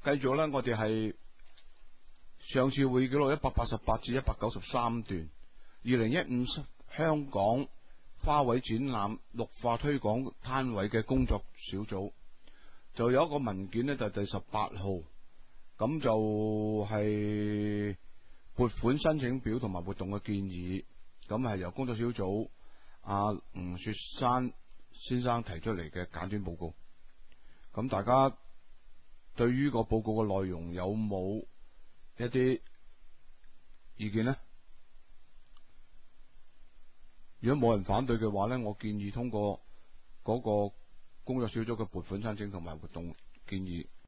繼續咧，我哋係上次會議記錄188至193段，2015香港花卉展覽綠化推廣攤位嘅工作小組，就有一個文件呢，就第18號，咁就係撥款申請表同埋活動嘅建議，咁係由工作小組吳雪山先生提出嚟嘅簡短報告。咁大家對於個報告嘅內容有冇一啲意見呢？如果冇人反對嘅話呢，我建議通過嗰個工作小組嘅撥款申請同埋活動建議。